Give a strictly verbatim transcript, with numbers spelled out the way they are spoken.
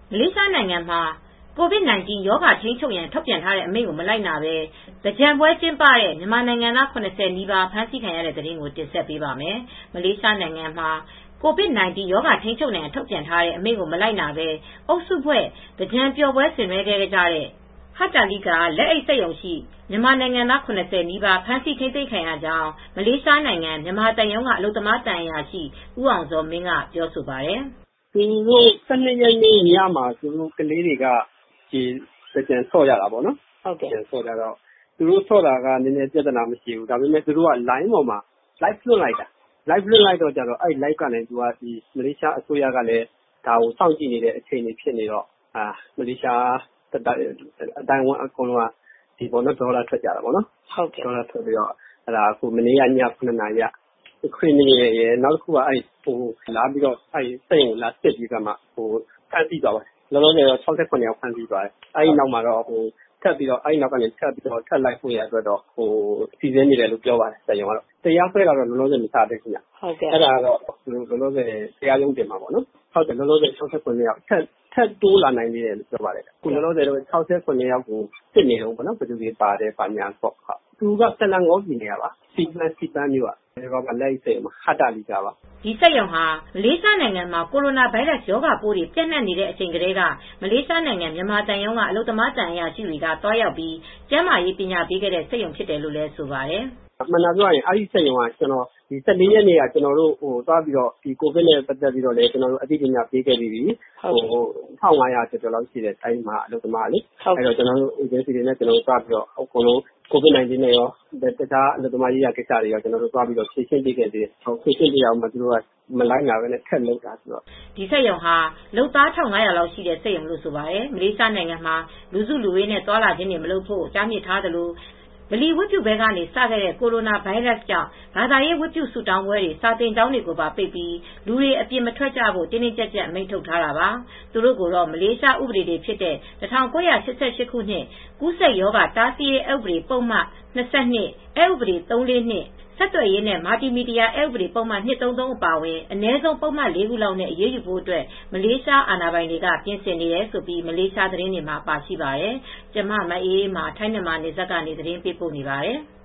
မလေးရှားနိုင်ငံမှာ ကိုဗစ် ၁၉ ရောဂါထိန်းချုပ်ရန်ထုတ်ပြန်ထားတဲ့အမိန့်ကိုမလိုက်နာဘဲသင်္ကြန်ပွဲကျင်းပတဲ့မြန်မာနိုင်ငံသား ၇၀ နီးပါးဖမ်းဆီးခံရတဲ့သတင်းကိုတင်ဆက်ပေးပါမယ်။ မလေးရှားနိုင်ငံမှာကိုဗစ် ၁၉ ရောဂါထိန်းချုပ်နိုင်ရန်ထုတ်ပြန်ထားတဲ့အမိန့်ကိုမလိုက်နာဘဲအုပ်စုဖွဲ့သင်္ကြန်ပျော်ပွဲဆင်နွှဲခဲ့ကြတဲ့ ဟတ်တာလီကာလက်အိတ်စက်ရုံရှိမြန်မာနိုင်ငံသား ၇၀ နီးပါးဖမ်းဆီးထိန်းသိမ်းခံရကြောင်းမလေးရှားနိုင်ငံမြန်မာသံရုံးကအလုပ်သမားသံအရာရှိဦးအောင်ဇော်မင်းကပြောဆိုပါတယ်။ "သူတို့ ၁၂ ရက်နေ့ညမှာသူတို့ကလေးတွေကဒီသင်္ကြန်ဆော့ကြတာပေါ့နော်။ဟုတ်ကဲ့ဆော့ကြတော့သူတို့ဆော့တာကနည်းနည်းပြဿနာမရှိဘူး။ဒါပေမဲ့သူတို့က လိုင်းပေါ်မှာ live လွှင့်လိုက်တာ။ live လွှင့်လိုက်တော့ကျတော့အဲ့ live ကနေသူကဒီမလေးရှားအစိုးရကလည်းဒါကိုစောင့်ကြည့်နေတဲ့အခြေအနေဖြစ်နေတော့အာမလေးရှားအတိုင်းအဝန်းအကုန်လုံးကဒီပေါ်တော့ဒေါ်လာထွက်ကြတာပေါ့နော်။ဟုတ်ကဲ့ဒေါ်လာထွက်ပြီးတော့အဲ့ဒါကိုမနေ့ကည ခုနှစ်နာရီကခရီးနေရယ်နောက်တစ်ခုကအဲ့ဟိုလာပြီးတော့အဲ့စိတ်ကိုလာစစ်ပြီးကမှဟိုဖမ်းဆီးသွားပါတယ်။လောလောဆယ်တော့၆၇ ယောက်ဖမ်းဆီးသွားတယ်။အဲ့ဒီနောက်မှာတော့ဟိုထပ်ပြီးတော့အဲ့နောက်ကနေထပ်ပြီးတော့ထပ်လိုက်ဖို့ရအတွက်တော့ဟိုစီစဉ်နေတယ်လို့ပြောပါတယ်။စက်ရုံကတော့တရားစွဲတာတော့လောလောဆယ်မစသေးဘူးည။ဟုတ်ကဲ့အဲ့ဒါကတော့လောလောဆယ်တရားရုံးတင်မှာပေါ့နော်။ဟုတ်တယ်လောလောဆယ်၆၇ ယောက်ထပ်ထပ်တိုးလာနိုင်သေးတယ်လို့ပြောပါတယ်။အခုလောလောဆယ်တော့၆၇ ယောက်ကိုစစ်နေတော့ပေါ့နော်။ဘယ်သူတွေပါတယ်ပါညာပေါ့။ဟုတ်သူကစလန်ကောပြည်နယ်ကပါ။စီပန်စီပန်မျိုးကရောကလိုက်စေမှာဟတ်တာလီကပါဒီစက်ရုံဟာမလေးရှားနိုင်ငံမှာကိုရိုနာဗိုင်းရပ်စ်ရောဂါပိုးတွေပြန့်နှံ့နေတဲ့အချိန်ကတည်းကမလေးရှားနိုင်ငံမြန်မာတန်ယုံကအလုပ်သမားတန်အရာရှိတွေကတွားရောက်ပြီးကျန်းမာရေးပညာပေးခဲ့တဲ့စက်ရုံဖြစ်တယ်လို့လည်းဆိုပါတယ်မှန်တာပြောရင်အဲ့ဒီစက်ရုံကကျွန်တော်ဒီ၁၄ရက်နေ့ကကျွန်တော်တို့ဟိုသွားပြီးတော့ဒီကိုဗစ်နဲ့ပတ်သက်ပြီးတော့လည်းကျွန်တော်တို့အသိပညာပေးခဲ့ပြီးပြီဟို၁၅၀၀ကျော်ကျော်လောက်ရှိတဲ့တိုင်းမှာအလုပ်သမားလေအဲ့တော့ကျွန်တော်တို့ agency တွေနဲ့ကျွန်တော်တို့သွားပြီးတော့အကုန်လုံးကိုဗစ် ၁၉ နဲ့ရောတခြားအလုပ်သမားရေးရာကိစ္စတွေရောကျွန်တော်တို့သွားပြီးတော့ဖြေရှင်းပေးခဲ့သေးတယ်။ဟိုဖြေရှင်းပြအောင်မှသူတို့ကမလိုက်နာပဲနဲ့ထက်လောက်တာဆိုတော့ဒီစက်ရုံဟာလုပ်သား၁၅၀၀လောက်ရှိတဲ့စက်ရုံလို့ဆိုပါတယ်။မလေးရှားနိုင်ငံမှာလူစုလူဝေးနဲ့သွာလာခြင်းတွေမလုပ်ဖို့ကြားမြစ်ထားတယ်လို့မလီဝတ်ပြုဘဲကနေစခဲ့တဲ့ကိုရိုနာဗိုင်းရပ်စ်ကြောင့်ဘာသာရေးဝတ်ပြုဆုတောင်းပွဲတွေစာတင်ကျောင်းတွေကိုပါပိတ်ပြီးလူတွေအပြစ်မထွက်ကြဖို့တင်းတင်းကြပ်ကြပ်အမိန့်ထုတ်ထားတာပါသူတို့ကတော့မလေးရှားဥပဒေတွေဖြစ်တဲ့၁၉၈၈ ခုနှစ်ကူးစက်ရောဂါတားဆီးရေးဥပဒေပုံမှန်၂၂အဥပဒေ၃၄၂ဆက်သွယ်ရေးနဲ့မာတီမီဒီယာအဥပဒေပုံမှန်၂၃၃အပါအဝင်အနည်းဆုံးပုံမှန်၄ခုလောက်နဲ့အရေးယူဖို့အတွက်မလေးရှားအာဏာပိုင်တွေကပြင်ဆင်နေတယ်ဆိုပြီးမလေးရှားသတင်းတွေမှာပါရှိပါတယ်။ကျမမအေးအေးမှာထိုင်းမြန်မာနယ်စပ်ကနေသတင်းပေးပို့နေပါတယ်။